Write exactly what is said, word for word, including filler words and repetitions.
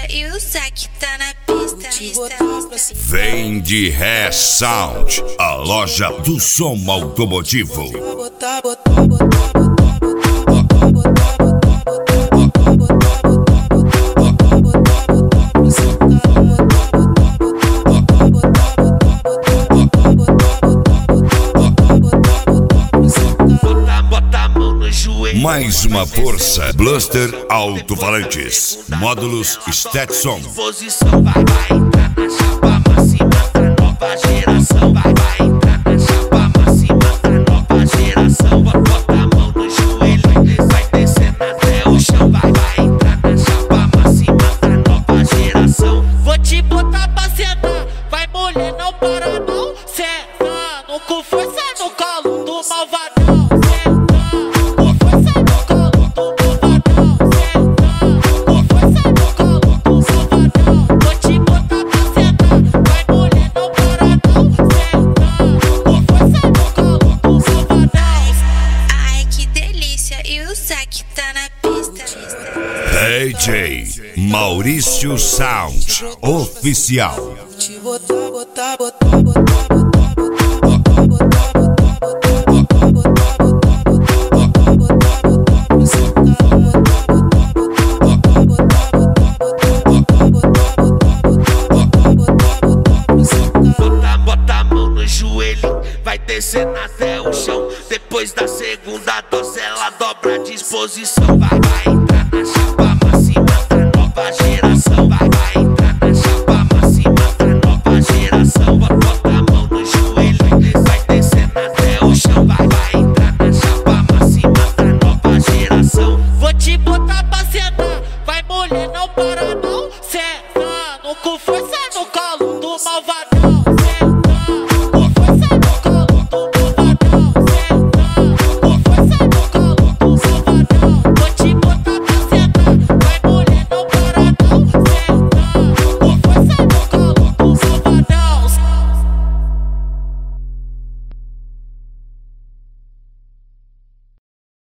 e o Zack tá na pista. Vem de Ré Sound, a loja do som automotivo. Mais uma força, Blaster Alto-Falantes, módulos Stetson. Posição vai, vai entrar na chapa máxima da nova geração. Vai, vai entrar na chapa máxima da nova geração. Bota a mão no joelho, vai descendo até o chão. Vai, vai entrar na chapa máxima da nova geração. Vou te botar pra sentar, vai mulher, não para não. Sentando com força no colo do malvadão. D J Maurício Sound Oficial. Bota a mão no joelho, vai descendo até o chão. Depois da segunda dose ela dobra a disposição. Vai, vai entrar na chapa máxima da nova geração. Vai, vai entrar na chapa máxima da nova geração. Bota a mão no joelho, vai descendo até o chão. Vai, vai entrar na chapa máxima da nova geração. Vou te botar pra sentar, vai mulher, não para